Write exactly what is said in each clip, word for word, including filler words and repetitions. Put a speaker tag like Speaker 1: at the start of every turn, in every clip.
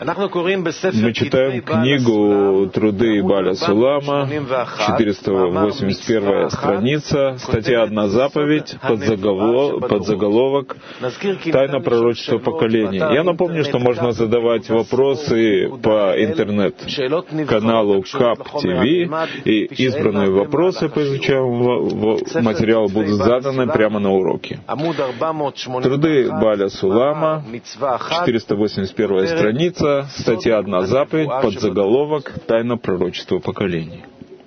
Speaker 1: Мы читаем книгу «Труды Бааля Сулама», четыреста восемьдесят первая страница, статья «Одна заповедь», подзаголовок, подзаголовок «Тайна пророчества поколений». Я напомню, что можно задавать вопросы по интернет-каналу КАП-ТВ, и избранные вопросы по изучаемому материалу будут заданы прямо на уроке. «Труды Бааля Сулама», четыреста восемьдесят первая страница, статья «Одна заповедь», подзаголовок «Тайна пророчества поколений».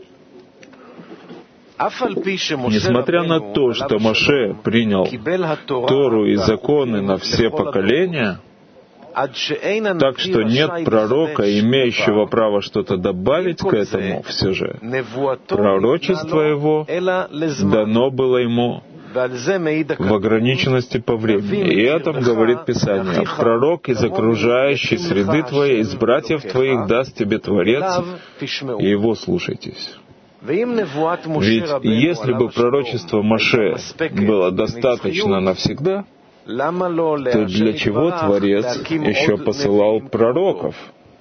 Speaker 1: Несмотря на то, что Моше принял Тору и законы на все поколения, так что нет пророка, имеющего право что-то добавить к этому, все же пророчество его дано было ему в ограниченности по времени. И об этом говорит Писание. «Пророк из окружающей среды твоей, из братьев твоих даст тебе Творец, и его слушайтесь». Ведь если бы пророчество Моше было достаточно навсегда, то для чего Творец еще посылал пророков?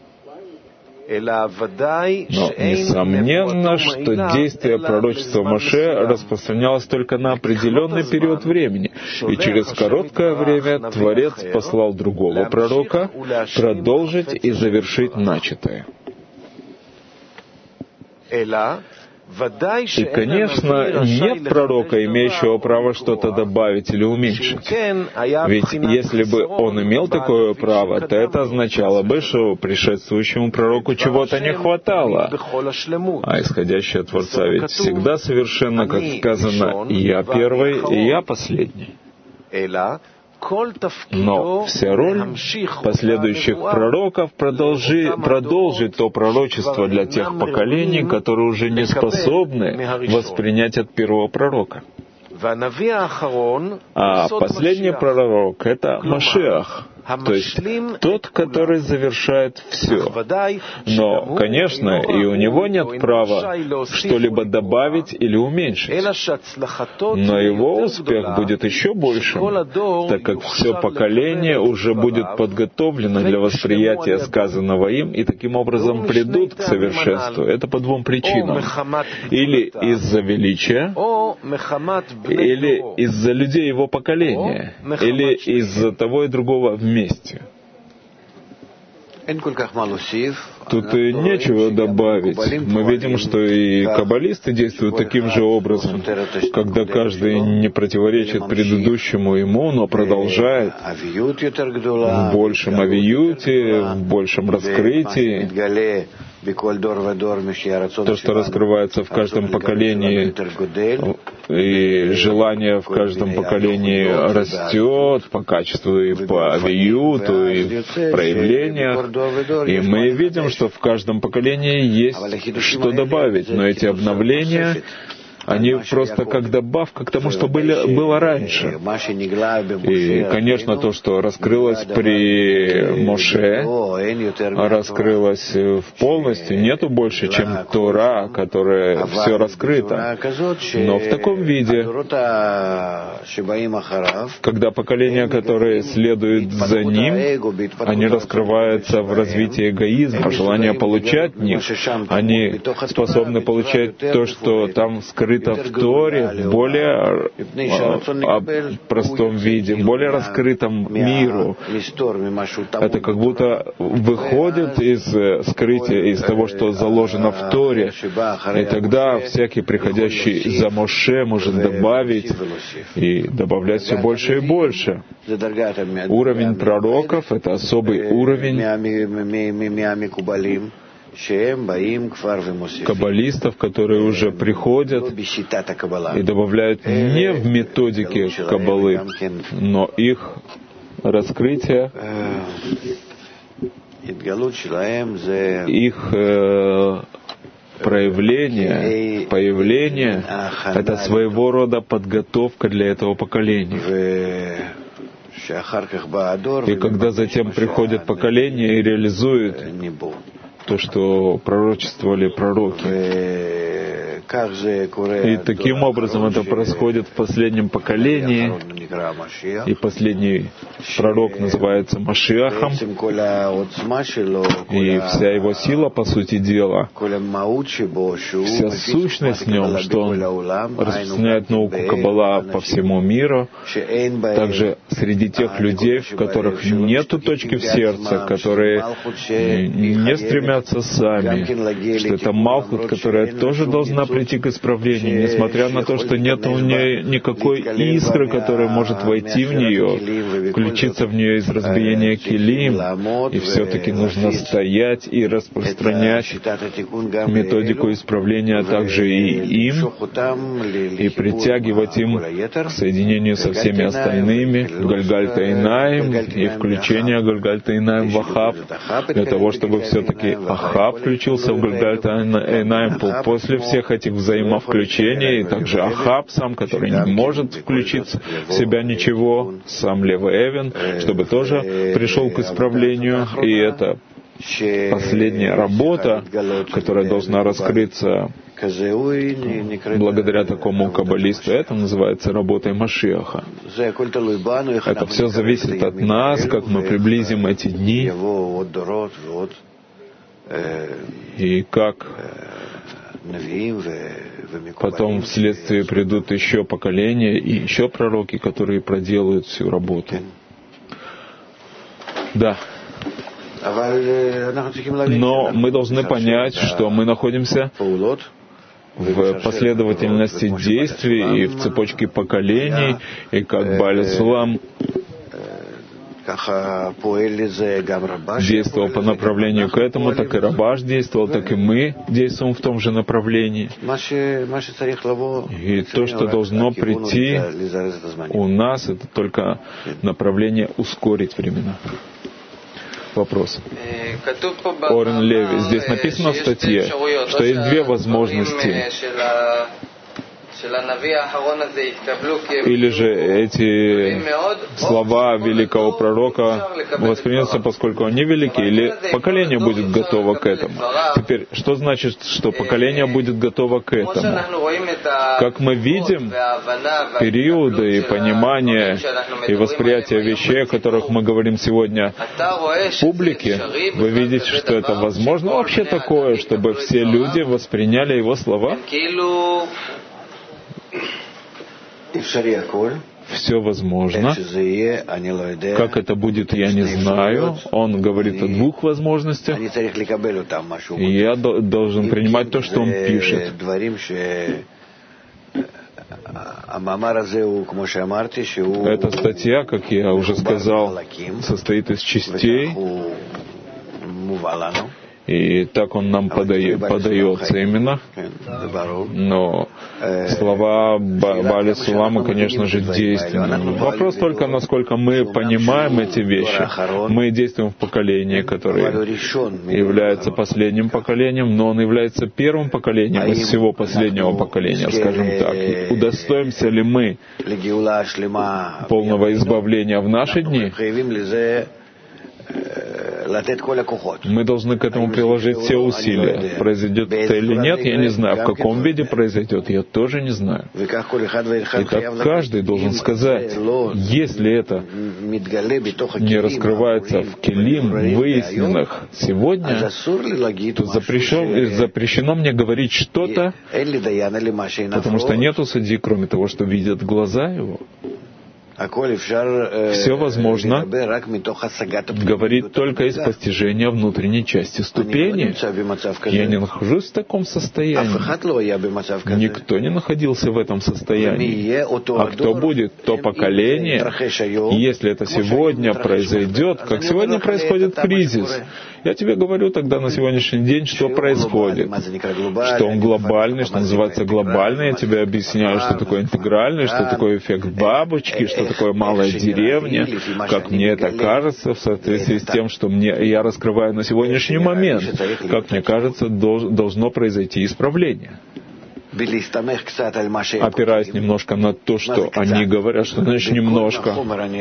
Speaker 1: Но несомненно, что действие пророчества Моше распространялось только на определенный период времени, и через короткое время Творец послал другого пророка продолжить и завершить начатое. И, конечно, нет пророка, имеющего право что-то добавить или уменьшить. Ведь если бы он имел такое право, то это означало бы, что предшествующему пророку чего-то не хватало. А исходящее от Творца ведь всегда совершенно, как сказано, «Я первый, и я последний». Но вся роль последующих пророков продолжи, продолжит то пророчество для тех поколений, которые уже не способны воспринять от первого пророка. А последний пророк — это Машиах, то есть тот, который завершает все. Но, конечно, и у него нет права что-либо добавить или уменьшить. Но его успех будет еще большим, так как все поколение уже будет подготовлено для восприятия сказанного им, и таким образом придут к совершенству. Это по двум причинам. Или из-за величия, или из-за людей его поколения, или из-за того и другого вместе. Тут и нечего добавить. Мы видим, что и каббалисты действуют таким же образом, когда каждый не противоречит предыдущему ему, но продолжает в большем авиюте, в большем раскрытии. То, что раскрывается в каждом поколении, и желание в каждом поколении растет по качеству и по авиюту, и в проявлениях. И мы видим, что в каждом поколении есть что добавить, но эти обновления, они просто как добавка к тому, что были, было раньше. И, конечно, то, что раскрылось при Моше, раскрылось в полностью, нету больше, чем Тора, которая все раскрыто. Но в таком виде, когда поколения, которые следуют за ним, они раскрываются в развитии эгоизма, желания получать в них, они способны получать то, что там скрыто в Торе, в более э, простом виде, в более раскрытом миру. Это как будто выходит из скрытия, из того, что заложено в Торе. И тогда всякий, приходящий за Моше, может добавить и добавлять все больше и больше. Уровень пророков — это особый уровень каббалистов, которые уже приходят и добавляют не в методике каббалы, но их раскрытие, их э, проявление, появление — это своего рода подготовка для этого поколения. И когда затем приходит поколение и реализует то, что пророчествовали пророки. И таким образом это происходит в последнем поколении, И последний пророк называется Машиахом. И вся его сила, по сути дела, вся сущность в нем, что он распространяет науку Каббала по всему миру, также среди тех людей, в которых нету точки в сердце, которые не стремятся сами, что это Малхут, которая тоже должна прийти к исправлению, несмотря на то, что нет у нее никакой искры, которая может войти в нее, включиться в нее из разбиения килим, и все-таки нужно стоять и распространять методику исправления, а также и им, и притягивать им к соединению со всеми остальными, Гальгальта Инаим, и включение Гальгальта Инаим в Ахаб, для того, чтобы все-таки Ахаб включился в Гальгальта Инаим после всех этих взаимовключений, и также Ахаб сам, который не может включиться в себя ничего, сам Лева Эвен, чтобы тоже пришел к исправлению, и это последняя работа, которая должна раскрыться благодаря такому каббалисту, это называется работой Машиаха. Это все зависит от нас, как мы приблизим эти дни, и как потом вследствие придут еще поколения и еще пророки, которые проделают всю работу. Да. Но мы должны понять, что мы находимся в последовательности действий и в цепочке поколений, и как Бааль Сулам действовал по направлению к этому, так и Рабаш действовал, так и мы действуем в том же направлении. И то, что должно прийти у нас, это только направление ускорить времена. Вопрос. Орен Леви. Здесь написано в статье, что есть две возможности. Или же эти слова великого пророка воспринимаются, поскольку они велики, или поколение будет готово к этому. Теперь, что значит, что поколение будет готово к этому? Как мы видим, периоды и понимание и восприятие вещей, о которых мы говорим сегодня в публике, вы видите, что это возможно вообще такое, чтобы все люди восприняли его слова? Все возможно. Как это будет, я не знаю. Он говорит о двух возможностях. И я должен принимать то, что он пишет. Эта статья, как я уже сказал, состоит из частей. И так он нам подает, подается именно. Но слова Бааля Сулама, конечно же, действенны. Вопрос только, насколько мы понимаем эти вещи. Мы действуем в поколении, которое является последним поколением, но он является первым поколением из всего последнего поколения, скажем так. И удостоимся ли мы полного избавления в наши дни? Мы должны к этому приложить все усилия. Произойдет это или нет, я не знаю. В каком виде произойдет, я тоже не знаю. И так каждый должен сказать, если это не раскрывается в келим, выясненных сегодня, то запрещено, запрещено мне говорить что-то, потому что нету судьи, кроме того, что видят глаза его. Все возможно говорить только из постижения внутренней части ступени. Я не нахожусь в таком состоянии. Никто не находился в этом состоянии. А кто будет? То поколение. И если это сегодня произойдет, как сегодня происходит кризис, я тебе говорю тогда на сегодняшний день, что происходит. Что он глобальный, что называется глобальный. Я тебе объясняю, что такое интегральный, что такое эффект бабочки, что такое малая деревня, как мне это кажется, в соответствии с тем, что мне, я раскрываю на сегодняшний момент. Как мне кажется, долж, должно произойти исправление. опираясь немножко на то, что они говорят, что значит немножко.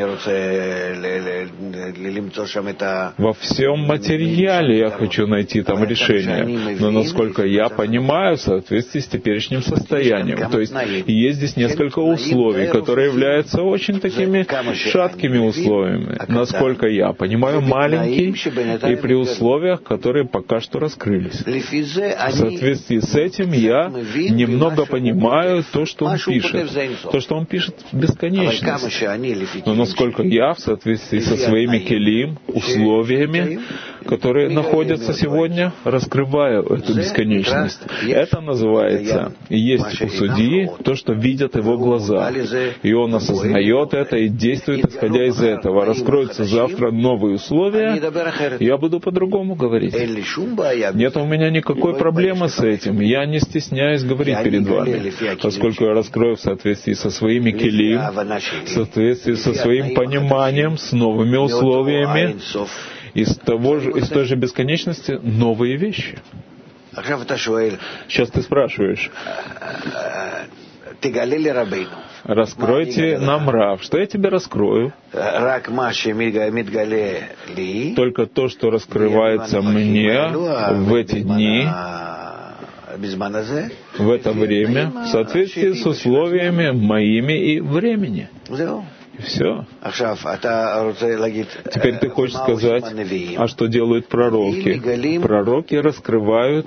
Speaker 1: Во всем материале я хочу найти там решение, но насколько я понимаю, в соответствии с теперешним состоянием. То есть есть здесь несколько условий, которые являются очень такими шаткими условиями, насколько я понимаю, маленькие, и при условиях, которые пока что раскрылись. В соответствии с этим я немного понимаю то, что он пишет. То, что он пишет в бесконечность. Но насколько я в соответствии со своими келим, условиями, которые находятся сегодня, раскрываю эту бесконечность. Это называется, есть у судьи то, что видят его глаза. И он осознает это и действует, исходя из этого. Раскроются завтра новые условия, я буду по-другому говорить. Нет у меня никакой проблемы с этим. Я не стесняюсь говорить перед вами, поскольку я раскрою в соответствии со своими келим, в соответствии со своим пониманием, с новыми условиями, из, того же, из той же бесконечности новые вещи. Сейчас ты спрашиваешь, раскройте нам, Рав. Что я тебе раскрою? Только то, что раскрывается мне в эти дни, в это время, в соответствии с условиями моими и времени. И все. Теперь ты хочешь сказать, а что делают пророки? Пророки раскрывают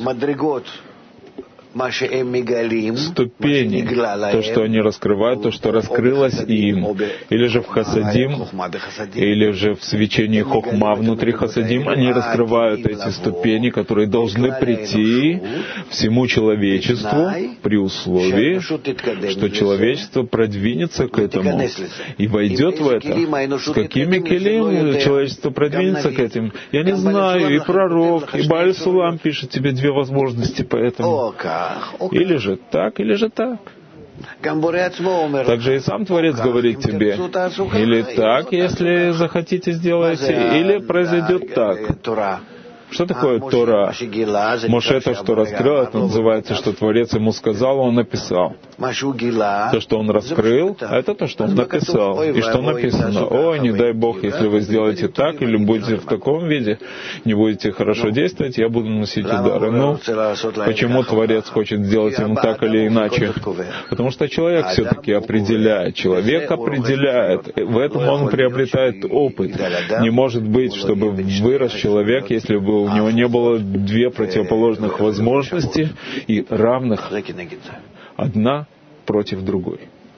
Speaker 1: ступени, то, что они раскрывают, то, что раскрылось им, или же в хасадим, или же в свечении хохма внутри хасадим, они раскрывают эти ступени, которые должны прийти всему человечеству при условии, что человечество продвинется к этому и войдет в это. С какими келим человечество продвинется к этим? Я не знаю, и пророк, и Бааль Сулам пишет тебе две возможности по этому. Или же так, или же так. Также и сам Творец говорит тебе, или так, если захотите, сделайте, или произойдет так. Что такое Тора? Моше то, что раскрыл, это называется, что Творец ему сказал, он написал. То, что он раскрыл, это то, что он написал. И что написано? О, не дай Бог, если вы сделаете так, или будете в таком виде, не будете хорошо действовать, я буду носить удары. Ну, почему Творец хочет сделать ему так или иначе? Потому что человек все-таки определяет. Человек определяет. В этом он приобретает опыт. Не может быть, чтобы вырос человек, если бы у него не было две противоположных возможности и равных, одна против другой.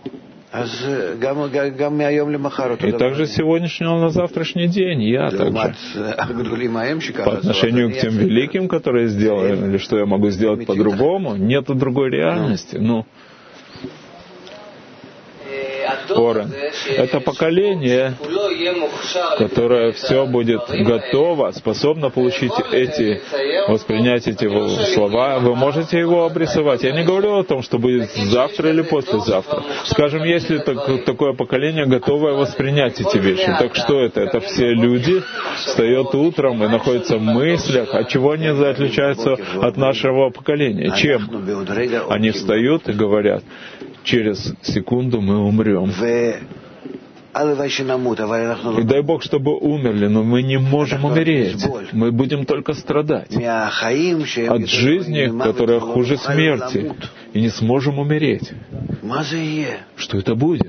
Speaker 1: И также с сегодняшнего на завтрашний день я также. По отношению к тем великим, которые сделали, или что я могу сделать по-другому, нету другой реальности. Ну, Орен. Это поколение, которое все будет готово, способно получить эти, воспринять эти слова. Вы можете его обрисовать. Я не говорю о том, что будет завтра или послезавтра. Скажем, если так, такое поколение готовое воспринять эти вещи, так что это? Это все люди встают утром и находятся в мыслях. От чего они отличаются от нашего поколения? Чем? Они встают и говорят: через секунду мы умрем. И дай Бог, чтобы умерли, но мы не можем умереть. Мы будем только страдать от жизни, которая хуже смерти, и не сможем умереть. Что это будет?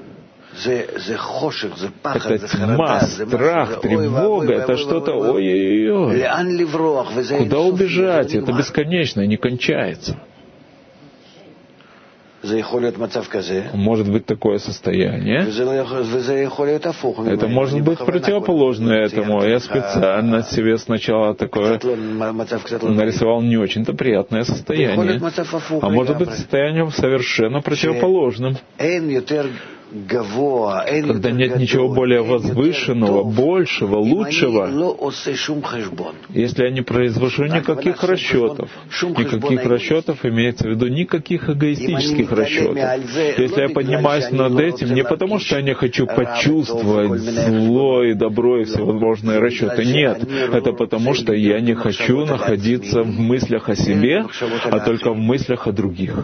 Speaker 1: Это тьма, страх, тревога, это что-то ой-ой-ой. Куда убежать? Это бесконечно, не кончается. Может быть такое состояние. Это может быть противоположное этому. Я специально себе сначала такое нарисовал не очень-то приятное состояние. А может быть состояние совершенно противоположным. когда нет ничего более возвышенного, большего, лучшего, если я не произвожу никаких расчетов, никаких расчетов имеется в виду никаких эгоистических расчетов. Если я поднимаюсь над этим не потому, что я не хочу почувствовать зло и добро и всевозможные расчеты, нет, это потому, что я не хочу находиться в мыслях о себе, а только в мыслях о других.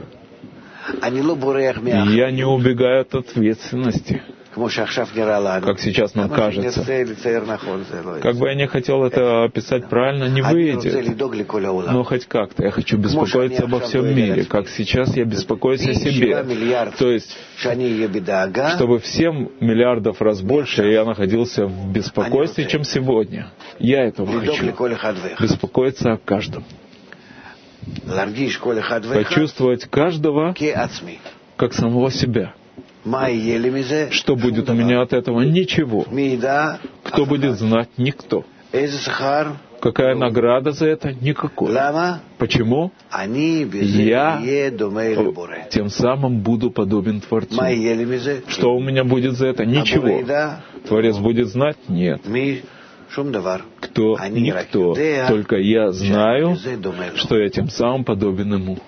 Speaker 1: Я не убегаю от ответственности, как сейчас нам кажется. Как бы я не хотел это описать правильно, не выйдет. Но хоть как-то я хочу беспокоиться обо всем мире, как сейчас я беспокоюсь о себе. То есть, чтобы в семь миллиардов раз больше я находился в беспокойстве, чем сегодня. Я этого хочу. Беспокоиться о каждом. Почувствовать каждого как самого себя. Что будет у меня от этого? Ничего. Кто будет знать? Никто. Какая награда за это? Никакой. Почему? Я тем самым буду подобен Творцу. Что у меня будет за это? Ничего. Творец будет знать? Нет. Кто? Никто. Только я знаю, что я тем самым подобен Ему.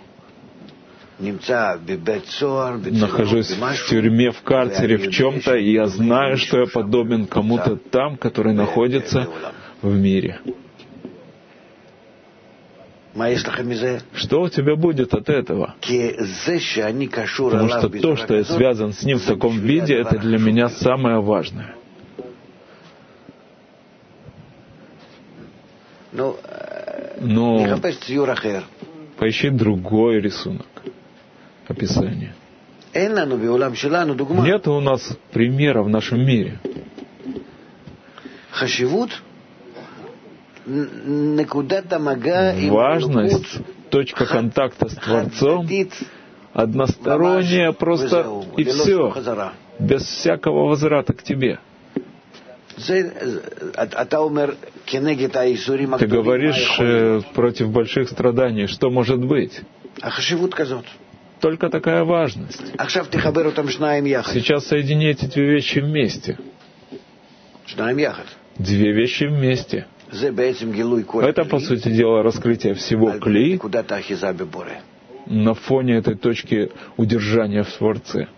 Speaker 1: Нахожусь в тюрьме, в карцере, в чем-то, и я знаю, что я подобен кому-то там, который находится в мире. Что у тебя будет от этого? Потому что то, что я связан с Ним в таком виде, это для меня самое важное. Но поищи другой рисунок, описание. Нет у нас примера в нашем мире. Важность, точка контакта с Творцом, односторонняя просто и все, без всякого возврата к тебе. Ты говоришь э, против больших страданий. Что может быть? Только такая важность. Сейчас соедини эти две вещи вместе. Две вещи вместе. Это, по сути дела, раскрытие всего Кли на фоне этой точки удержания в Творце.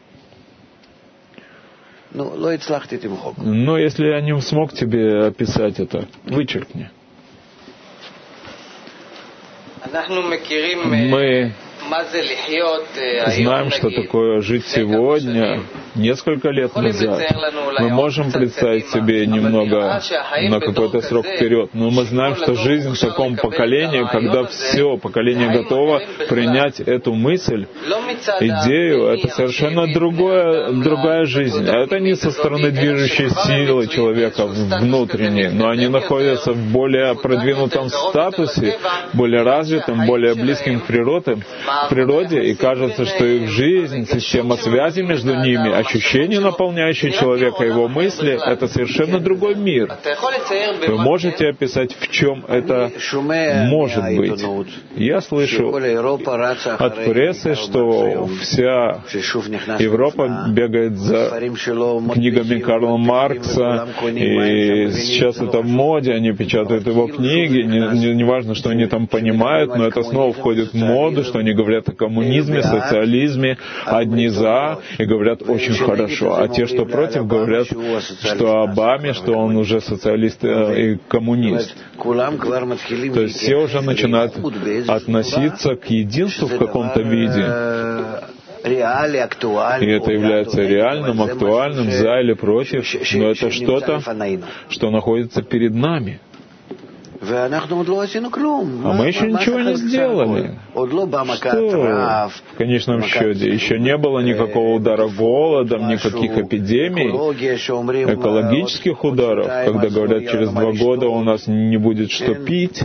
Speaker 1: Но если я не смог тебе описать это, вычеркни. Мы знаем, что такое жить сегодня, несколько лет назад. Мы можем представить себе немного на какой-то срок вперед, но мы знаем, что жизнь в таком поколении, когда все поколение готово принять эту мысль, идею, это совершенно другое, другая жизнь. Это не со стороны движущей силы человека внутренней, но они находятся в более продвинутом статусе, более развитым, более близким к природе, в природе, и кажется, что их жизнь, система связи между ними, ощущения, наполняющие человека, его мысли, это совершенно другой мир. Вы можете описать, в чем это может быть? Я слышу от прессы, что вся Европа бегает за книгами Карла Маркса, и сейчас это в моде, они печатают его книги, не, не, не важно, что они там понимают, но это снова входит в моду, что они говорят о коммунизме, социализме, одни за, и говорят очень хорошо. А те, что против, говорят, что о Обаме, что он уже социалист и коммунист. То есть все уже начинают относиться к единству в каком-то виде. И это является реальным, актуальным, за или против, но это что-то, что находится перед нами. А мы еще ничего не сделали. Что в конечном счете? Еще не было никакого удара голодом, никаких эпидемий, экологических ударов, когда говорят, через два года у нас не будет что пить.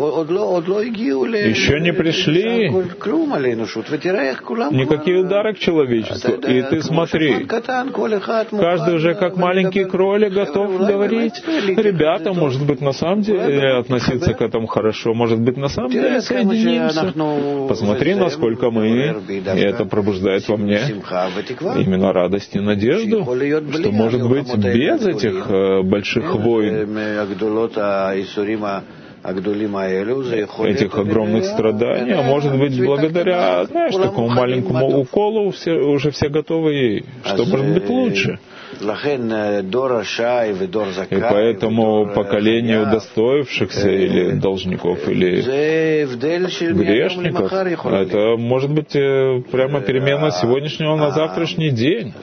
Speaker 1: Еще не пришли никакие удары к человечеству. И ты смотри, каждый уже как маленький кролик готов говорить. Ребята, может быть, на самом деле относиться к этому хорошо. Может быть, на самом деле соединимся. Посмотри, насколько мы, и это пробуждает во мне именно радость и надежду, что, может быть, без этих больших войн, этих огромных страданий, а может быть, благодаря, знаешь, такому маленькому уколу все, уже все готовы, что может быть лучше. И поэтому поколение удостоившихся или должников, или грешников, это может быть прямо перемена сегодняшнего на завтрашний день.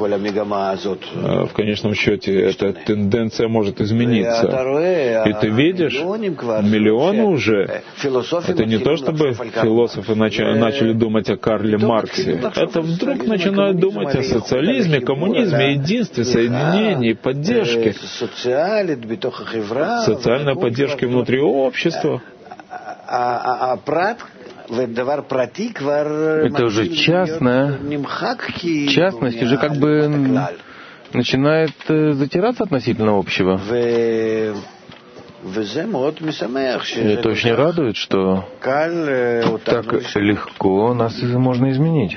Speaker 1: В конечном счете, эта тенденция может измениться. И ты видишь, миллионы уже, это не то, чтобы философы начали думать о Карле Марксе. Это вдруг начинают думать о социализме, коммунизме, единстве, соединении, поддержке, социальной поддержке внутри общества.
Speaker 2: Это уже частное, частность уже как бы начинает затираться относительно общего. И это очень радует, что так легко нас можно изменить.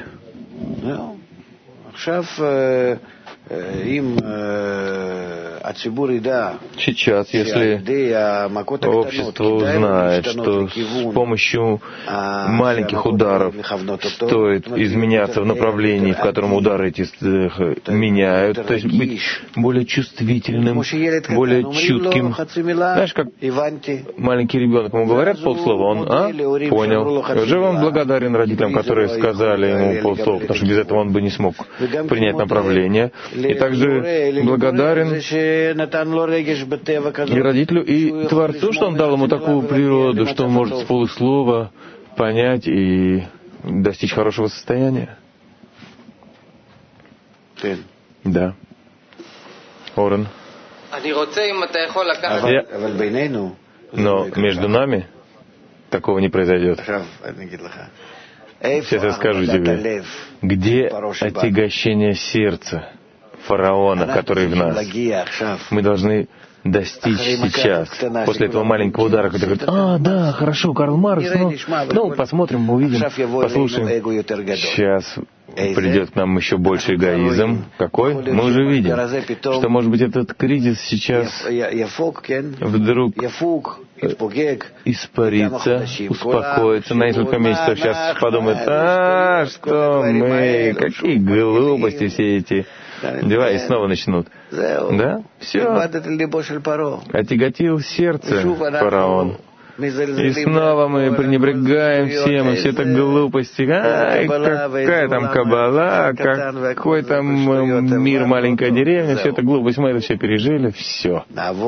Speaker 2: Сейчас, если общество узнает, что с помощью маленьких ударов стоит изменяться в направлении, в котором удары эти меняют, то есть быть более чувствительным, более чутким. Знаешь, как маленький ребенок, ему говорят полслова, он, а, понял. И уже он благодарен родителям, которые сказали ему полслова, потому что без этого он бы не смог принять направление. И также благодарен и родителю, и Творцу, что он дал ему такую природу, что он может с полуслова понять и достичь хорошего состояния. Да. Орен. Я... Но между нами такого не произойдет. Сейчас я скажу тебе, где отягощение сердца фараона, который в нас. Мы должны достичь сейчас, после этого маленького удара, который говорит, а, да, хорошо, Карл Маркс, ну, ну посмотрим, увидим, послушаем. Сейчас придет к нам еще больше эгоизм. Какой? Мы уже видим, что, может быть, этот кризис сейчас вдруг испарится, успокоится на несколько месяцев. Сейчас подумает, а, что мы, какие глупости все эти дела, и снова начнут. Да? Все. Отяготил сердце фараон. И снова мы пренебрегаем всем, и все это глупости. Ай, какая там каббала, какой там мир, маленькая деревня, все это глупость, мы это все пережили, все.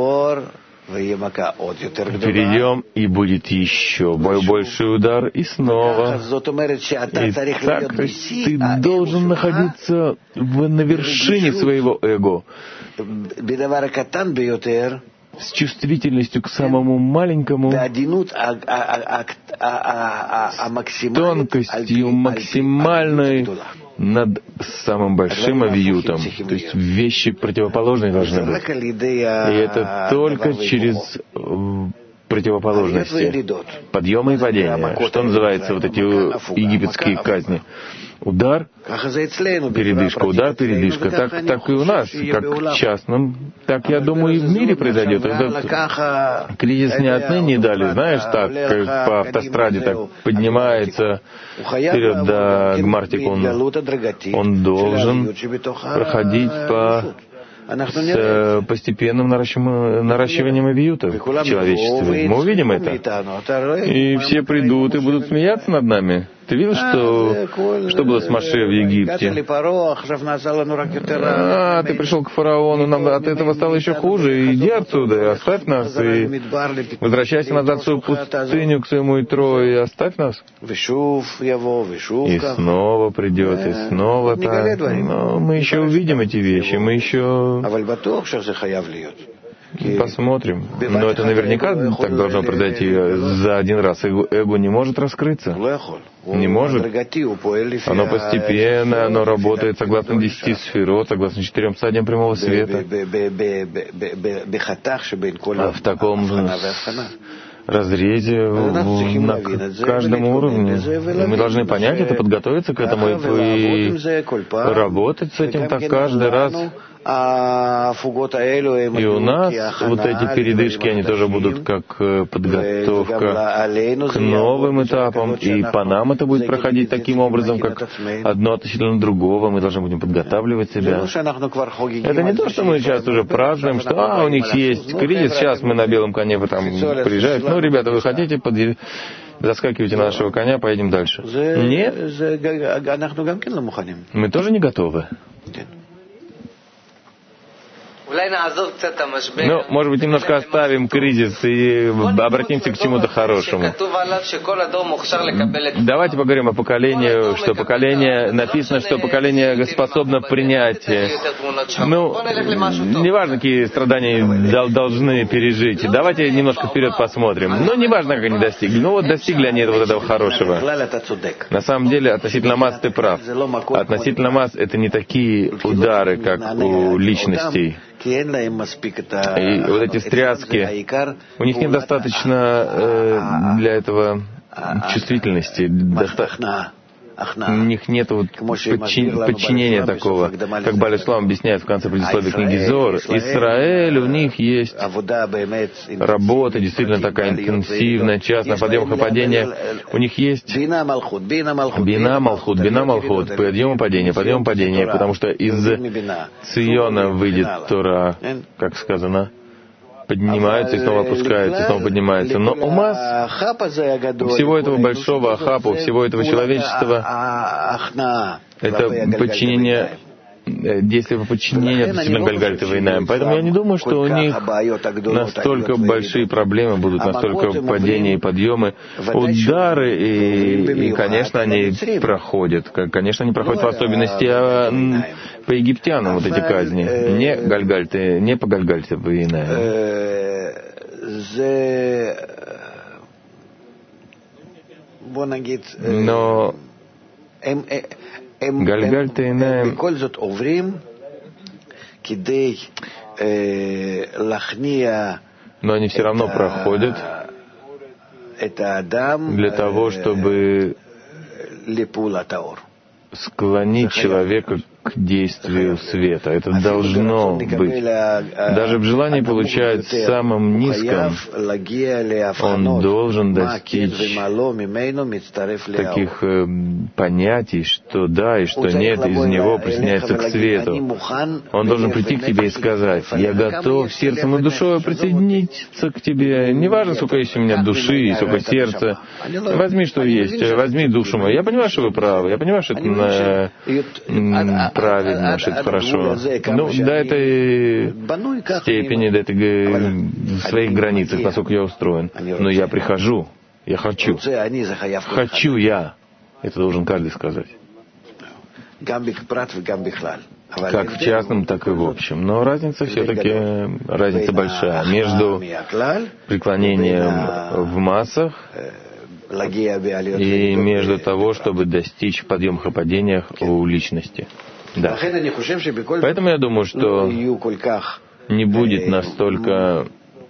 Speaker 2: Перейдем, и будет еще больший удар, и снова. И так ты должен находиться в, на вершине своего эго, с чувствительностью к самому маленькому, с тонкостью максимальной над самым большим авиютом. То есть вещи противоположные должны быть. И это только через противоположности. Подъемы и падения. Что называется вот эти египетские казни? Удар, передышка, удар, передышка. Так, так и у нас, как в частном, так, я думаю, и в мире произойдет. Этот кризис не отныне дали, знаешь, так, как по автостраде так поднимается вперед до Гмартикун. Он должен проходить по с постепенным наращиванием авиюта в человечестве. Мы увидим это. И все придут и будут смеяться над нами. Ты видел, что, что было с Моше в Египте? А, ты пришел к фараону, нам от этого стало еще хуже. Иди отсюда, и оставь нас, и возвращайся назад в свою пустыню, к своему Итро, и оставь нас. И снова придет, и снова так. Но мы еще увидим эти вещи, мы еще... Посмотрим. Но это наверняка так должно произойти за один раз. Эго, эго не может раскрыться. Не может. Оно постепенно, оно работает согласно десяти сферот, согласно четырем стадиям прямого света. А в таком разрезе на каждом уровне. Мы должны понять это, подготовиться к этому и работать с этим так каждый раз. И у нас вот эти передышки, они тоже будут как подготовка к новым этапам, и по нам это будет проходить таким образом, как одно относительно другого, мы должны будем подготавливать себя. Это не то, что мы сейчас уже празднуем, что а, у них есть кризис, сейчас мы на белом коне вы там приезжаете. Ну, ребята, вы хотите, подъ... заскакивайте на нашего коня, поедем дальше. Нет, мы тоже не готовы. Ну, может быть, немножко оставим кризис и обратимся к чему-то хорошему. Давайте поговорим о поколении, что поколение, написано, что поколение способно принять. Ну, неважно, какие страдания должны пережить. Давайте немножко вперед посмотрим. Ну, неважно, как они достигли. Ну, вот достигли они вот этого хорошего. На самом деле, относительно масс ты прав. Относительно масс это не такие удары, как у личностей. И вот эти встряски, у них недостаточно э, для этого чувствительности, доста... у них нет вот подчин... подчинения такого, как Бааль Шлам объясняет в конце предисловия книги Зор. Израиль, у них есть работа действительно такая интенсивная, частная, подъем и падение. У них есть бина малхут, бина малхут, бина малхут, подъем и падение, подъем и падение, потому что из Циона выйдет Тора, как сказано, поднимается и снова опускается, и снова поднимается. Но у масс, у всего этого большого ахапа, у всего этого человечества, это подчинение, действие по подчинению относительно Гальгальта Вейнаем. Поэтому я не думаю, что у них настолько большие проблемы будут, настолько падения и подъемы, удары, и, и конечно, они проходят. Конечно, они проходят в особенности а, по египтянам вот эти казни. Не Гальгальты, не по Гальгальте Вейнаем. Но Гальгальт и Инаим, но они все равно проходят для того, чтобы склонить человека к действию света. Это должно быть. Даже в желании получает в самом низком, он должен достичь таких э, понятий, что да и что нет, из него присоединяется к свету. Он должен прийти к тебе и сказать: я готов сердцем и душой присоединиться к тебе. Неважно, сколько есть у меня души и сколько сердца. Возьми, что есть. Возьми душу мою. Я понимаю, что вы правы. Я понимаю, что это на... правильно, что это хорошо. Ну, до этой степени, до этой, в своих границах, насколько я устроен. Но я прихожу, я хочу. Хочу я. Это должен каждый сказать. Как в частном, так и в общем. Но разница все-таки, разница большая между преклонением в массах и между того, чтобы достичь в подъемах и падениях у личности. Да. Поэтому я думаю, что не будет настолько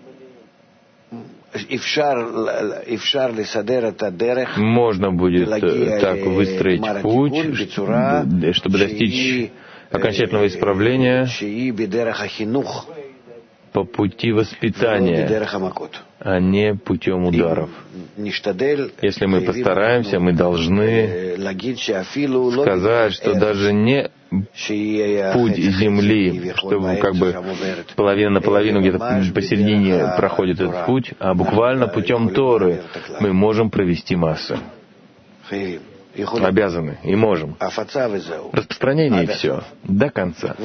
Speaker 2: можно будет так выстроить путь, чтобы достичь окончательного исправления по пути воспитания, а не путем ударов. Если мы постараемся, мы должны сказать, что даже не путь земли, чтобы как бы половина на половину где-то посередине проходит этот путь, а буквально путем Торы мы можем провести массы. Обязаны и можем. Распространение и все. До конца.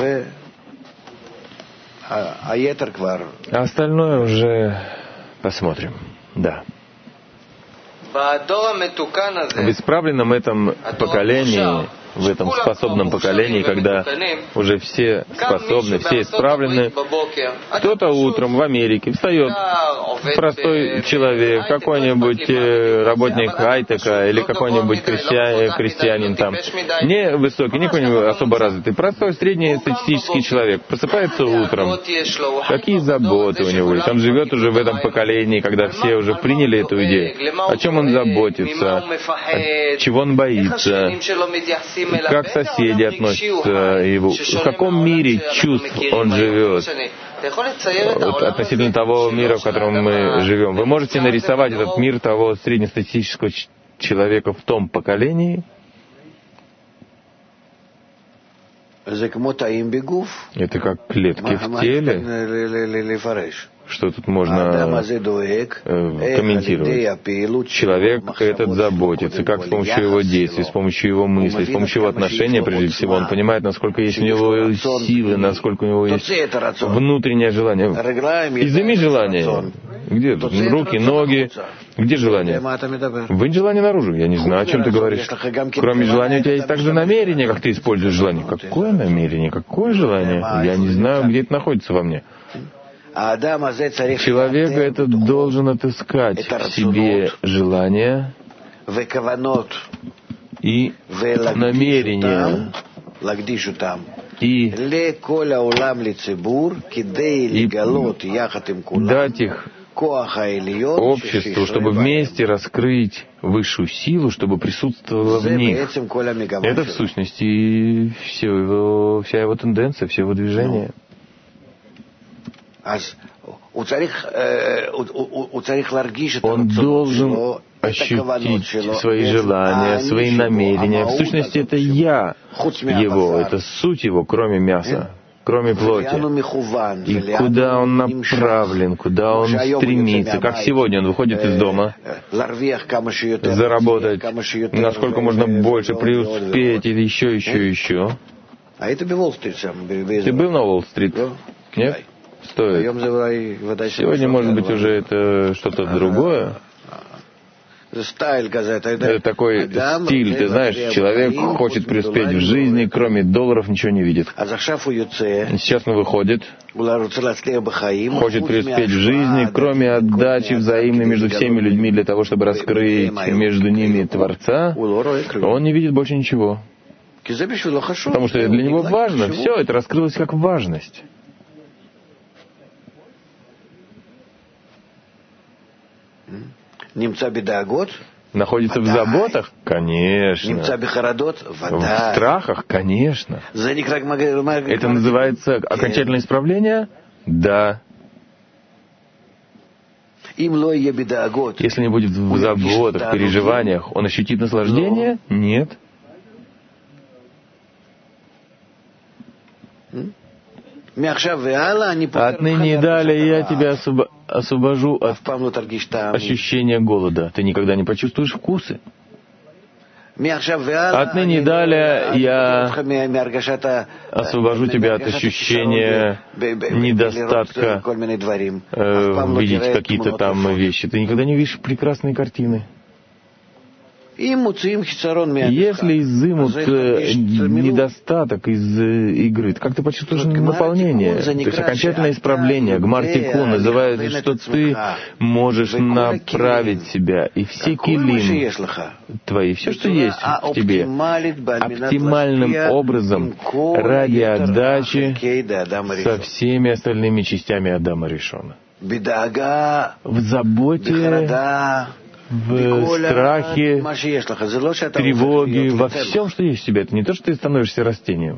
Speaker 2: А остальное уже посмотрим. Да. В исправленном этом поколении в этом способном поколении, когда уже все способны, все исправлены. Кто-то утром в Америке встает, простой человек, какой-нибудь работник хай-тека или какой-нибудь крестьянин, крестьянин там, не высокий, не какой-нибудь особо развитый, простой, средний статистический человек, просыпается утром. Какие заботы у него есть? Он живет уже в этом поколении, когда все уже приняли эту идею. О чем он заботится? Чего он боится? Как соседи относятся его? В каком мире чувств он живет? Вот, относительно того мира, в котором мы живем. Вы можете нарисовать этот мир того среднестатистического человека в том поколении? Это как клетки в теле. Что тут можно э, комментировать? Человек этот заботится, как с помощью его действий, с помощью его мыслей, с помощью его отношения, прежде всего, он понимает, насколько есть у него силы, насколько у него есть внутреннее желание. Изыми желание. Где тут? Руки, ноги. Где желание? Вынь желание наружу. Я не знаю, о чем ты говоришь. Кроме желания у тебя есть также намерение, как ты используешь желание. Какое намерение? Какое желание? Я не знаю, где это находится во мне. Человек этот должен отыскать в себе желание и намерение и, и дать их обществу, чтобы вместе раскрыть высшую силу, чтобы присутствовала в них. Это в сущности все его, вся его тенденция, все его движение. Он должен ощутить свои желания, свои намерения. В сущности, это я его, это суть его, кроме мяса, кроме плоти. И куда он направлен, куда он стремится. Как сегодня он выходит из дома, заработать, насколько можно больше, преуспеть, или еще, еще, еще. Ты был на Уолл-стрит? Нет? Стоит. Сегодня, может быть, уже это что-то другое. Это такой стиль, ты знаешь, человек хочет преуспеть в жизни, кроме долларов ничего не видит. Сейчас он выходит, хочет преуспеть в жизни, кроме отдачи взаимной между всеми людьми для того, чтобы раскрыть между ними Творца, он не видит больше ничего. Потому что для него важно, все это раскрылось как важность. Находится в заботах? Конечно. В страхах? Конечно. Это называется окончательное исправление? Да. Если не будет в заботах, переживаниях, он ощутит наслаждение? Нет. Отныне и далее я тебя освоб... освобожу от ощущения голода. Ты никогда не почувствуешь вкусы. Отныне и далее я освобожу тебя от ощущения недостатка э, видеть какие-то там вещи. Ты никогда не видишь прекрасные картины. Если изымут недостаток из игры, как ты почувствуешь наполнение, то есть окончательное исправление, гмар-тикун, называется, что ты можешь направить себя, и все килим твои, все, что есть в тебе, оптимальным образом ради отдачи со всеми остальными частями Адама Ришона. В заботе, в страхе, тревоге, во всем, что есть в тебе. Это не то, что ты становишься растением.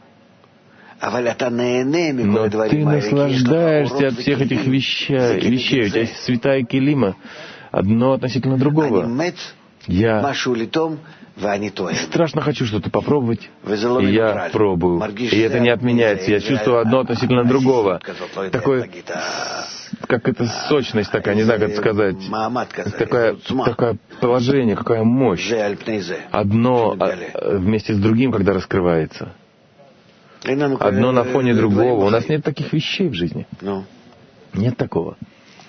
Speaker 2: Но ты наслаждаешься от всех этих вещей. вещей. У тебя есть святая килима, одно относительно другого. Я страшно хочу что-то попробовать, и я пробую. И это не отменяется. Я чувствую одно относительно другого. Такое, как это сочность такая, не знаю, как это сказать. Такое, такое положение, какая мощь. Одно вместе с другим, когда раскрывается. Одно на фоне другого. У нас нет таких вещей в жизни. Нет такого.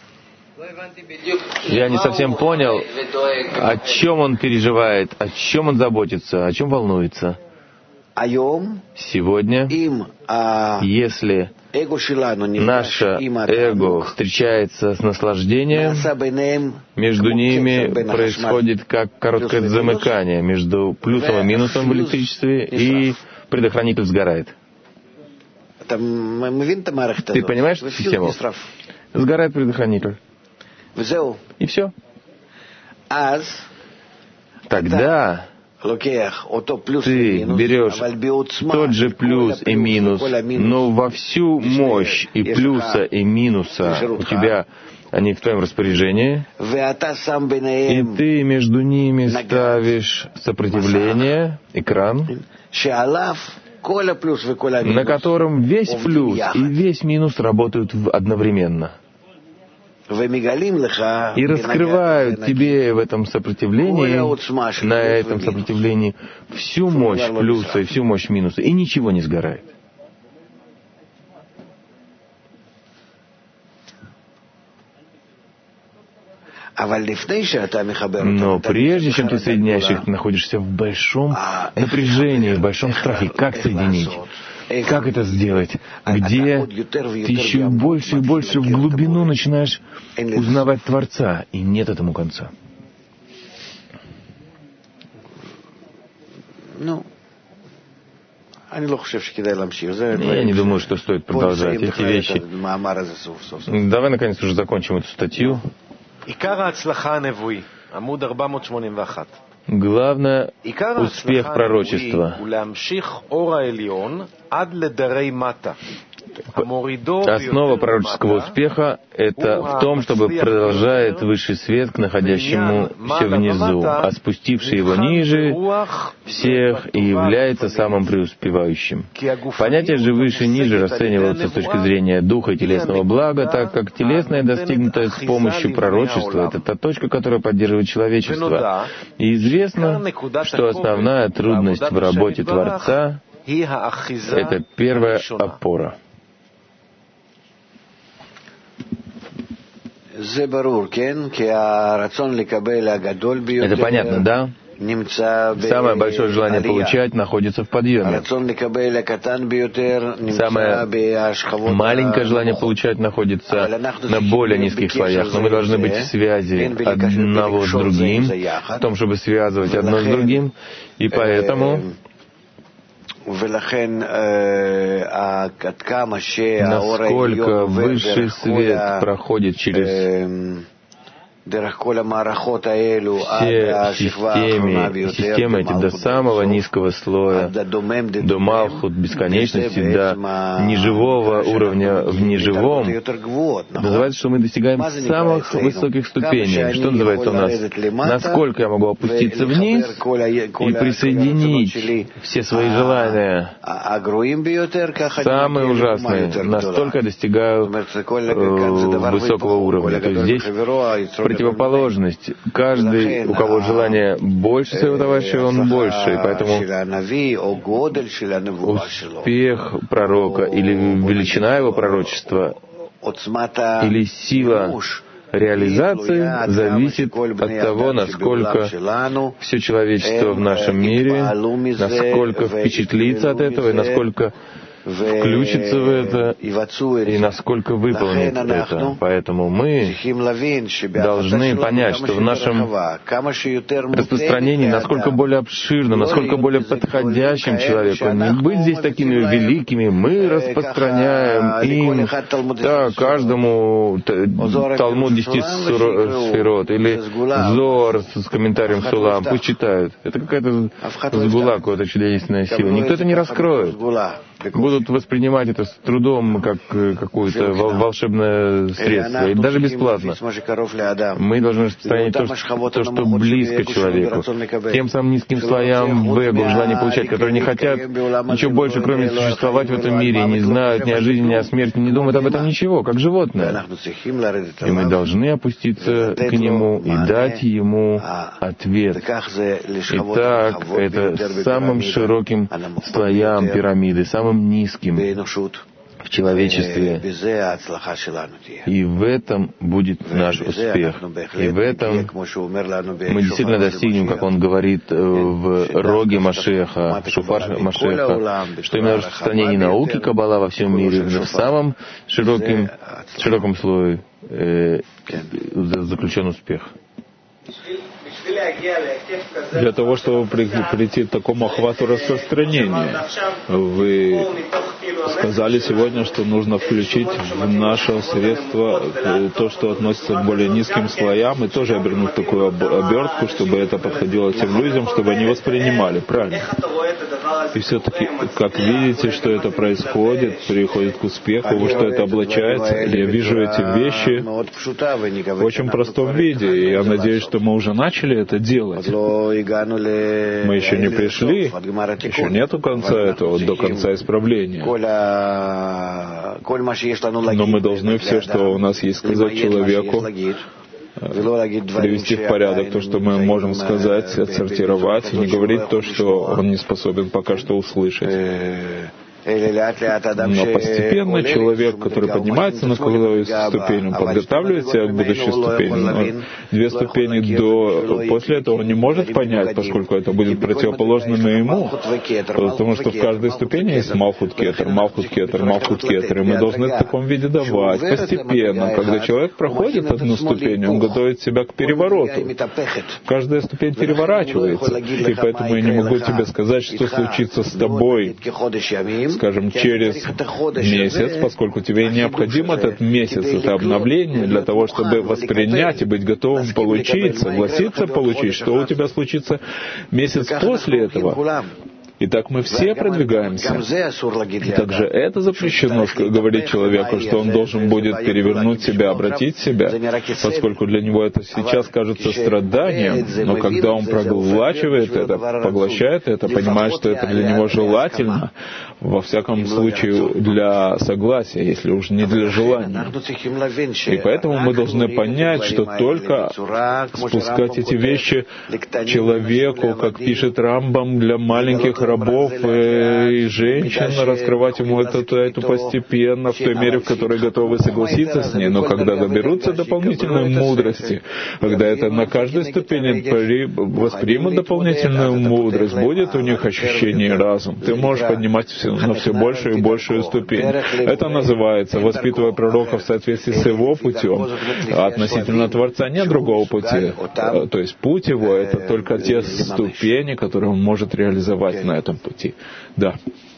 Speaker 2: Я не совсем понял, о чем он переживает, о чем он заботится, о чем волнуется. Сегодня, если наше эго встречается с наслаждением, между ними происходит как короткое замыкание между плюсом и минусом в электричестве, и предохранитель сгорает. Ты понимаешь эту систему? Сгорает предохранитель. И все. Тогда ты берешь тот же плюс и минус, но во всю мощь и плюса и минуса у тебя, они в твоем распоряжении, и ты между ними ставишь сопротивление, экран, на котором весь плюс и весь минус работают одновременно. И раскрывают тебе в этом сопротивлении, на этом сопротивлении, всю мощь плюса и всю мощь минуса, и ничего не сгорает. Но прежде чем ты соединяешь их, ты находишься в большом напряжении, в большом страхе. Как соединить? Как это сделать? Где ты еще больше и больше в глубину начинаешь узнавать Творца, и нет этому конца. Я не думаю, что стоит продолжать эти вещи. Давай, наконец, уже закончим эту статью. Главное — успех пророчества. Основа пророческого успеха — это в том, чтобы продолжает высший свет к находящемуся внизу, а спустивший его ниже всех и является самым преуспевающим. Понятие же выше и ниже расцениваются с точки зрения духа и телесного блага, так как телесное, достигнутое с помощью пророчества, это та точка, которая поддерживает человечество. И известно, что основная трудность в работе Творца — это первая опора. Это понятно, да? Самое большое желание получать находится в подъеме. Самое маленькое желание получать находится на более низких слоях. Но мы должны быть в связи одного с другим, в том, чтобы связывать одно с другим. И поэтому насколько высший свет проходит через все системы, системы эти до самого низкого слоя, до Малхут, бесконечности, до неживого уровня в неживом, называется, что мы достигаем самых высоких ступеней. Что называется у нас? Насколько я могу опуститься вниз и присоединить все свои желания, самые ужасные, настолько я достигаю э, высокого уровня. То есть здесь противоположность. Каждый, у кого желание больше своего товарища, он больше. И поэтому успех пророка или величина его пророчества или сила реализации зависит от того, насколько все человечество в нашем мире, насколько впечатлится от этого и насколько включится в это и насколько выполнит это. Поэтому мы должны понять, что в нашем распространении насколько более обширным, насколько более подходящим человеку, не быть здесь такими великими, мы распространяем им, да, каждому Талмуд десяти сферот или Зор с комментарием Сулам, пусть читают. Это какая-то сгула, какая-то чудесная сила. Никто это не раскроет. Будут воспринимать это с трудом как какое-то волшебное средство, и даже бесплатно. Мы должны распространять то, что, то, что близко человеку, тем самым низким слоям в эго, в желании получать, которые не хотят ничего больше, кроме существовать в этом мире, не знают ни о жизни, ни о смерти, не думают об этом ничего, как животное. И мы должны опуститься к нему и дать ему ответ. Итак, это самым широким слоям пирамиды, самым низким в человечестве. И в этом будет наш успех. И в этом мы действительно достигнем, как он говорит в роге Машеха, шуфар Машеха, что именно распространение науки Каббала во всем мире в самом широком, широком слое э, заключен успех.
Speaker 1: Для того, чтобы прийти к такому охвату распространения, вы сказали сегодня, что нужно включить в наше средство то, что относится к более низким слоям, и тоже обернуть такую обертку, чтобы это подходило тем людям, чтобы они воспринимали. Правильно? И все-таки, как видите, что это происходит, приходит к успеху, вы что это облачается. Я вижу эти вещи в очень простом виде, и я надеюсь, что мы уже начали это делать. Мы еще не пришли, еще нету конца этого, до конца исправления. Но мы должны все, что у нас есть, сказать человеку, привести в порядок то, что мы можем сказать, отсортировать, и не говорить то, что он не способен пока что услышать. Но постепенно человек, который поднимается на какую-то ступень, он подготавливает себя к будущей ступени. Но две ступени до... После этого он не может понять, поскольку это будет противоположно ему. Потому что в каждой ступени есть Малхут Кетер, Малхут Кетер, Малхут Кетер. И мы должны в таком виде давать постепенно. Когда человек проходит одну ступень, он готовит себя к перевороту. Каждая ступень переворачивается. И поэтому я не могу тебе сказать, что случится с тобой, скажем, через месяц, поскольку тебе необходим этот месяц, это обновление для того, чтобы воспринять и быть готовым получить, согласиться получить, что у тебя случится месяц после этого. Итак, мы все продвигаемся. И также это запрещено говорить человеку, что он должен будет перевернуть себя, обратить себя, поскольку для него это сейчас кажется страданием, но когда он проглачивает это, поглощает это, понимает, что это для него желательно, во всяком случае для согласия, если уж не для желания. И поэтому мы должны понять, что только спускать эти вещи человеку, как пишет Рамбам, для маленьких рабов и женщин, раскрывать ему это, это постепенно, в той мере, в которой готовы согласиться с ней. Но когда доберутся дополнительной мудрости, когда это на каждой ступени воспримут дополнительную мудрость, будет у них ощущение и разум, ты можешь поднимать все, на все большую и большую ступень. Это называется, воспитывая пророка в соответствии с его путем. А относительно Творца нет другого пути. То есть путь его — это только те ступени, которые он может реализовать на этом пути. Да.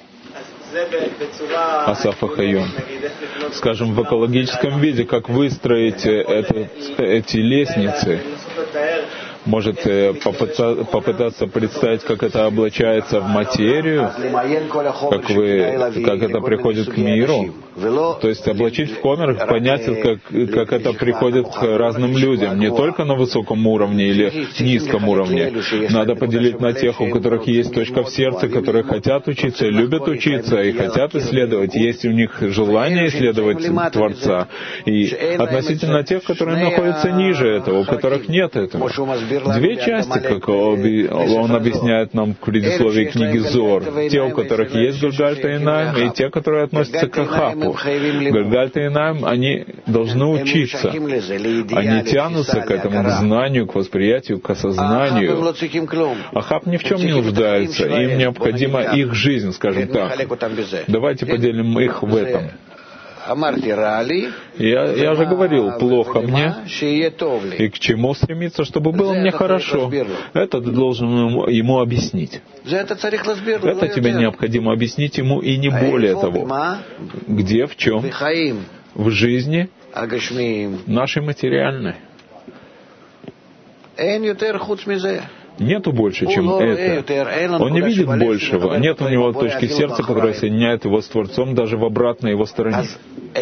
Speaker 1: Асаф Ахайон. Скажем, в экологическом виде, как выстроить этот, эти лестницы, может попытаться представить, как это облачается в материю, как, вы, как это приходит к миру. То есть облачить в комер, понять, как, как это приходит к разным людям, не только на высоком уровне или низком уровне. Надо поделить на тех, у которых есть точка в сердце, которые хотят учиться, любят учиться и хотят исследовать. Есть у них желание исследовать Творца. И относительно тех, которые находятся ниже этого, у которых нет этого. Две части, как он объясняет нам в предисловии книги Зор. Те, у которых есть Гальгальта Эйнаим, и те, которые относятся к Ахапу. Гальгальта Эйнаим, они должны учиться. Они тянутся к этому, к знанию, к восприятию, к осознанию. Ахап ни в чем не нуждается. Им необходима их жизнь, скажем так. Давайте поделим их в этом. Я, я же говорил, плохо мне, и к чему стремиться, чтобы было мне хорошо. Это ты должен ему, ему объяснить. Это тебе необходимо объяснить ему, и не более того. Где, в чем? В жизни нашей материальной. Нету больше, чем это. Он не видит большего. Нет у него точки сердца, которая соединяет его с Творцом даже в обратной его стороне. И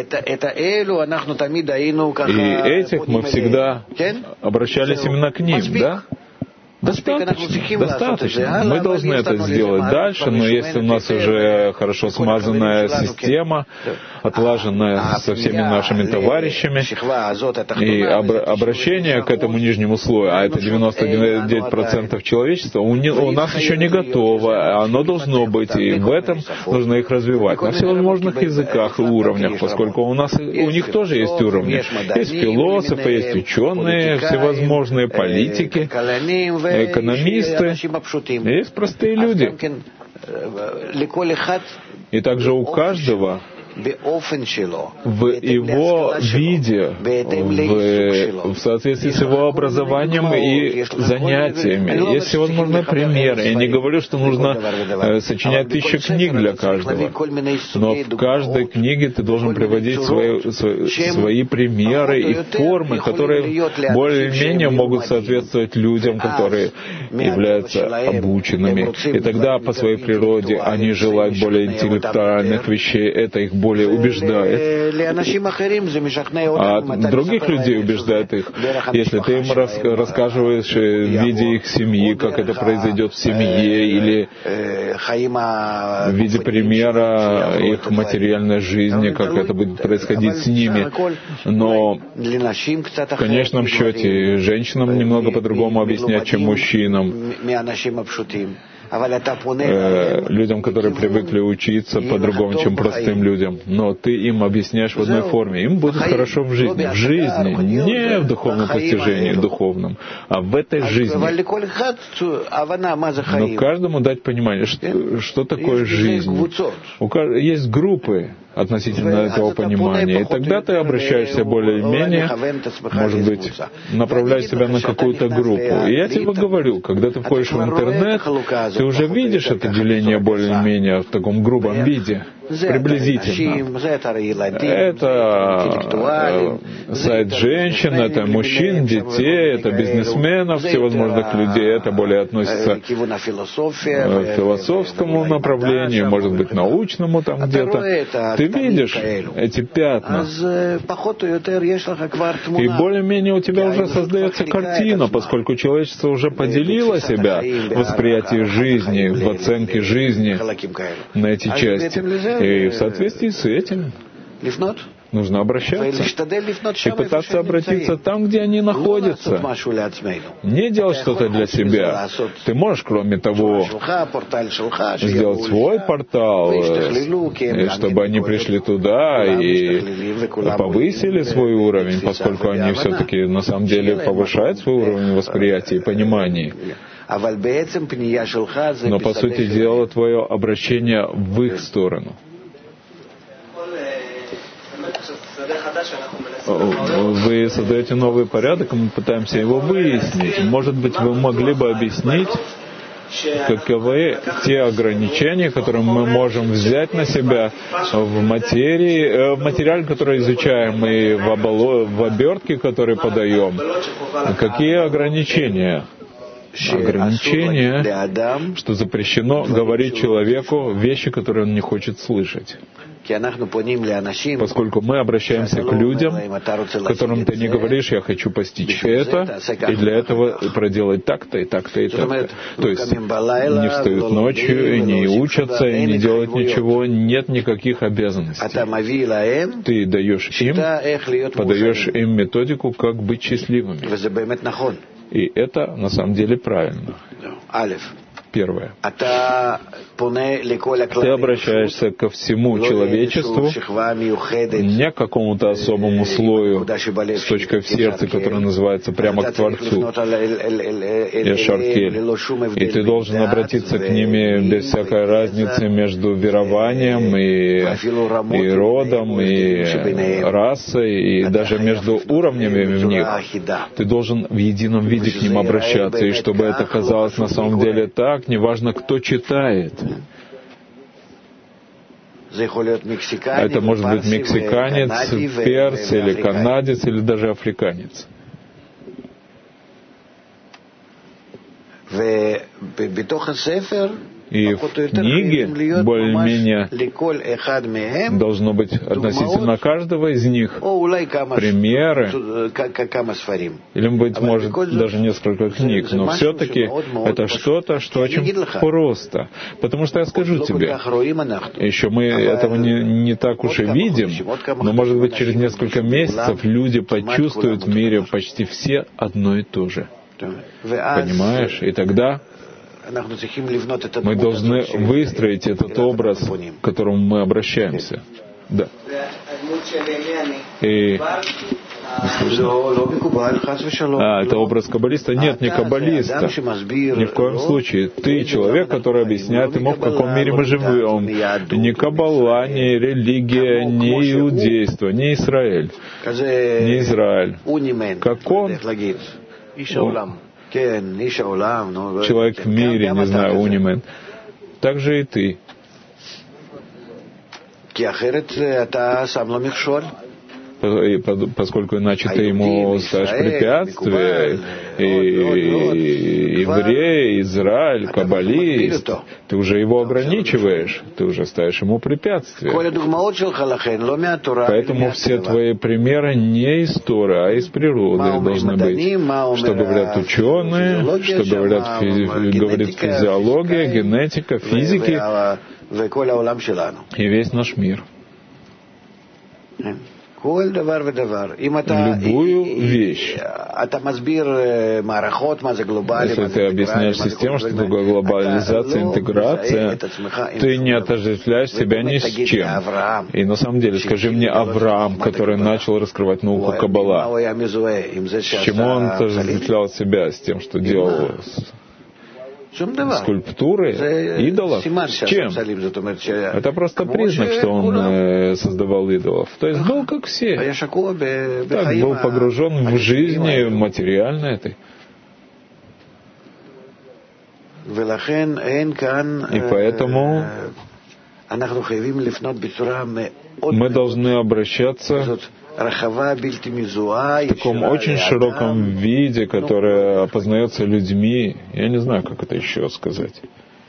Speaker 1: этих мы всегда обращались именно к ним, да? Достаточно, достаточно. Мы должны это сделать дальше, но если у нас уже хорошо смазанная система, отлаженная со всеми нашими товарищами, и обращение к этому нижнему слою, а это девяносто девять процентов человечества, у, не, у нас еще не готово, оно должно быть, и в этом нужно их развивать на всевозможных языках и уровнях, поскольку у нас, у них тоже есть уровни. Есть философы, есть ученые, всевозможные политики, экономисты, есть простые люди. И также у каждого в его виде, в, в соответствии с его образованием и занятиями. Есть всевозможные примеры. Я не говорю, что нужно э, сочинять тысячу книг для каждого, но в каждой книге ты должен приводить свои, свои, свои примеры и формы, которые более-менее могут соответствовать людям, которые являются обученными. И тогда по своей природе они желают более интеллектуальных вещей, это их более убеждает. А других людей убеждает их. Если ты им рас, рассказываешь в виде их семьи, как это произойдет в семье, или в виде примера их материальной жизни, как это будет происходить с ними. Но в конечном счете женщинам немного по-другому объяснять, чем мужчинам. Э, людям, которые привыкли учиться по-другому, чем простым людям. Но ты им объясняешь в одной форме. Им будет хорошо в жизни. В жизни, не в духовном постижении, духовном, а в этой жизни. Но каждому дать понимание, что, что такое жизнь. У каждого есть группы относительно этого понимания. И тогда ты обращаешься более-менее, может быть, направляешь себя на какую-то группу. И я тебе говорю, когда ты входишь в интернет, ты уже видишь это деление более-менее в таком грубом виде. Приблизительно. Это сайт женщин, это мужчин, детей, это бизнесменов, всевозможных людей. Это более относится к философскому направлению, может быть, научному там где-то. Ты видишь эти пятна. И более-менее у тебя уже создается картина, поскольку человечество уже поделило себя в восприятии жизни, в оценке жизни на эти части. И в соответствии с этим нужно обращаться и пытаться обратиться там, где они находятся. Не делать что-то для себя. Ты можешь, кроме того, сделать свой портал, чтобы они пришли туда и повысили свой уровень, поскольку они все-таки на самом деле повышают свой уровень восприятия и понимания. Но, по сути дела, твое обращение в их сторону. Вы создаете новый порядок, и мы пытаемся его выяснить. Может быть, вы могли бы объяснить, каковы те ограничения, которые мы можем взять на себя в материи, в материале, который изучаем, и в, оболо... в обертке, который подаем. Какие ограничения? Ограничение, что запрещено говорить человеку вещи, которые он не хочет слышать. Поскольку мы обращаемся к людям, которым ты не говоришь, я хочу постичь это, и для этого проделать так-то и так-то и так-то. То есть не встают ночью, не учатся, и не делают ничего, нет никаких обязанностей. Ты даешь им, подаешь им методику, как быть счастливыми. И это на самом деле правильно. Первое. Ты обращаешься ко всему человечеству, не к какому-то особому слою с точкой в сердце, который называется прямо к Творцу, Ешаркель. И ты должен обратиться к ними без всякой разницы между верованием и, и родом, и расой, и даже между уровнями в них. Ты должен в едином виде к ним обращаться, и чтобы это казалось на самом деле так, неважно, кто читает. Это может быть мексиканец, перс, или канадец, или даже африканец. И в книге более-менее должно быть относительно каждого из них примеры, или, быть может, даже несколько книг, но все-таки это что-то, что очень просто. Потому что я скажу тебе, еще мы этого не, не так уж и видим, но, может быть, через несколько месяцев люди почувствуют в мире почти все одно и то же. Понимаешь? И тогда мы должны выстроить этот образ, к которому мы обращаемся. Да. И... А, это образ каббалиста? Нет, не каббалиста. Ни в коем случае. Ты человек, который объясняет ему, в каком мире мы живем. Ни каббала, ни религия, ни иудейство, ни Израиль. Не Израиль. Как он? Человек в мире, не знаю, унимен. Так же и ты. Поскольку иначе ты ему ставишь препятствие, и еврей, Израиль, каббалист, ты уже его ограничиваешь, ты уже ставишь ему препятствие. Поэтому все твои примеры не из Торы, а из природы должны быть. Что говорят ученые, что говорят, говорит физиология, генетика, физики и весь наш мир. Любую вещь. Если ты объясняешь систему, что такое глобализация, интеграция, ты не отождествляешь себя ни с чем. И на самом деле, скажи мне, Авраам, который начал раскрывать науку Каббала, с чему он отождествлял себя? С тем, что делал скульптуры, идолов? С чем? Это просто признак, что он э, создавал идолов. То есть был как все. Так, был погружен в жизнь материально этой. И поэтому мы должны обращаться в таком очень широком виде, которое опознается людьми. Я не знаю, как это еще сказать.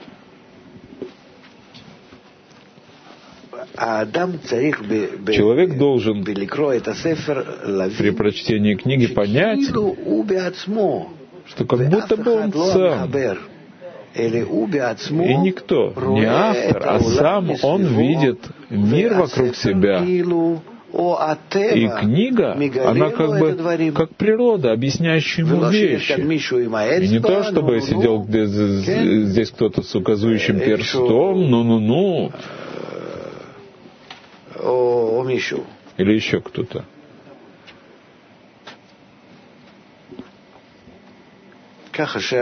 Speaker 1: Человек должен при прочтении книги понять, что как будто бы он сам, и никто, не автор, а сам он видит мир вокруг себя. И книга, она как бы как природа, объясняющая ему вещи. И не то, чтобы сидел здесь кто-то с указующим перстом, ну-ну-ну, или еще кто-то. А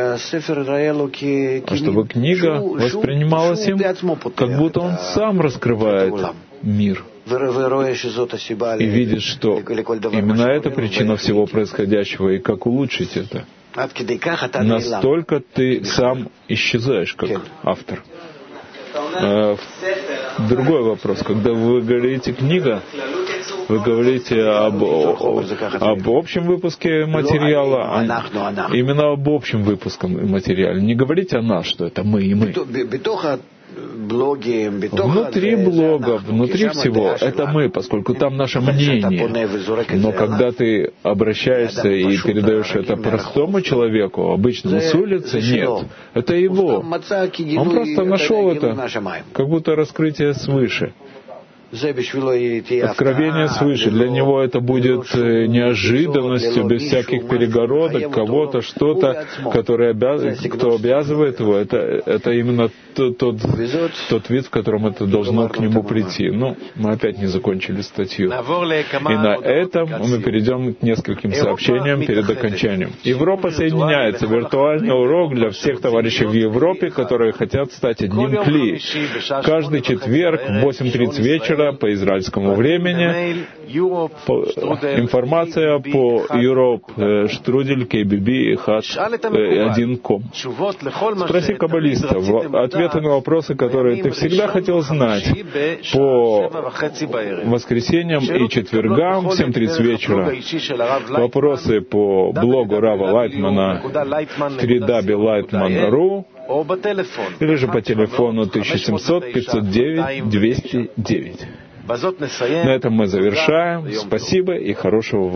Speaker 1: чтобы книга воспринималась им, как будто он сам раскрывает мир. И видит, что именно это причина всего происходящего, и как улучшить это. Настолько ты сам исчезаешь, как автор. Другой вопрос. Когда вы говорите «книга», вы говорите об, об общем выпуске материала, а именно об общем выпуске материала. Не говорите о нас, что это мы и мы. Внутри блога, внутри всего, это мы, поскольку там наше мнение. Но когда ты обращаешься и передаешь это простому человеку, обычному с улицы, нет. Это его. Он просто нашел это, как будто раскрытие свыше. Откровение свыше. Для него это будет неожиданностью, без всяких перегородок, кого-то, что-то, которое обяз... кто обязывает его. Это, это именно тот, тот, тот вид, в котором это должно к нему прийти. Ну, мы опять не закончили статью. И на этом мы перейдем к нескольким сообщениям перед окончанием. Европа соединяется. Виртуальный урок для всех товарищей в Европе, которые хотят стать одним кли. Каждый четверг в восемь тридцать вечера по израильскому времени. По, информация по Europe, штрудель, кей би би, хат, один ком. Спроси каббалистов ответы на вопросы, которые ты всегда хотел знать, по воскресеньям и четвергам в семь тридцать вечера. Вопросы по блогу Рава Лайтмана три дабл ю лайтман точка ру или же по телефону тысяча семьсот пятьсот девять двести девять. На этом мы завершаем. Спасибо и хорошего